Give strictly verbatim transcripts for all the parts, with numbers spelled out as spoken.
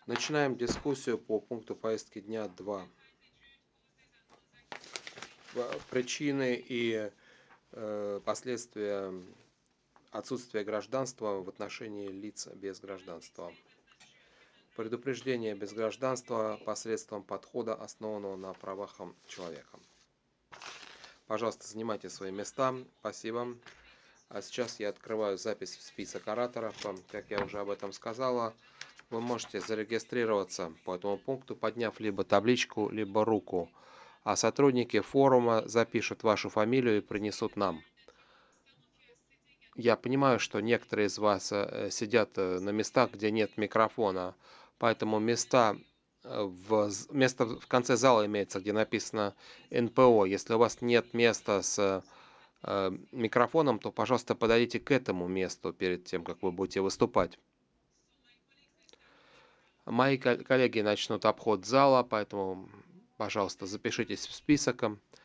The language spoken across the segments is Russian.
Начинаем дискуссию по пункту повестки дня два. Причины и э, последствия отсутствия гражданства в отношении лиц без гражданства. Предупреждение без гражданства посредством подхода, основанного на правах человека. Пожалуйста, занимайте свои места. Спасибо. А сейчас я открываю запись в список ораторов. Как я уже об этом сказала, вы можете зарегистрироваться по этому пункту, подняв либо табличку, либо руку. А сотрудники форума запишут вашу фамилию и принесут нам. Я понимаю, что некоторые из вас э, сидят э, на местах, где нет микрофона, поэтому места э, в, з- место в конце зала имеется, где написано эн пэ о. Если у вас нет места с э, микрофоном, то, пожалуйста, подойдите к этому месту перед тем, как вы будете выступать. Мои кол- коллеги начнут обход зала, поэтому, пожалуйста, запишитесь в список.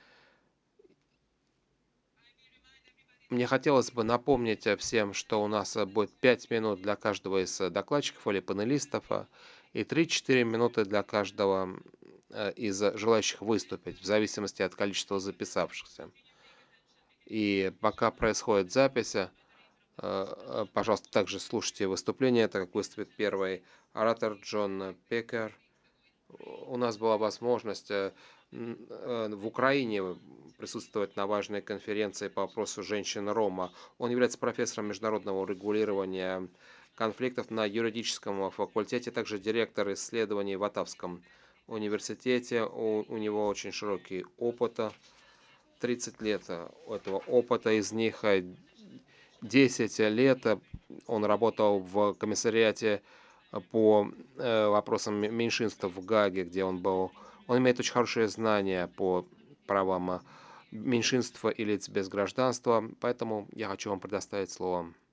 Мне хотелось бы напомнить э, всем, что у нас э, будет пять минут для каждого из э, докладчиков или панелистов э, и три-четыре минуты для каждого э, из желающих выступить, в зависимости от количества записавшихся. И пока происходит запись, э, э, пожалуйста, также слушайте выступление, так как выступит первый оратор Джон Пекер. У нас была возможность э, н- э, в Украине присутствовать на важной конференции по вопросу женщин Рома. Он является профессором международного регулирования конфликтов на юридическом факультете, также директор исследований в Атавском университете. У, у него очень широкий опыт, тридцать лет э, этого опыта, из них э, десять лет э, он работал в комиссариате по э, вопросам ме- меньшинств в Гааге, где он был. Он имеет очень хорошие знания по правам э, меньшинства и лиц без гражданства, поэтому я хочу вам предоставить слово.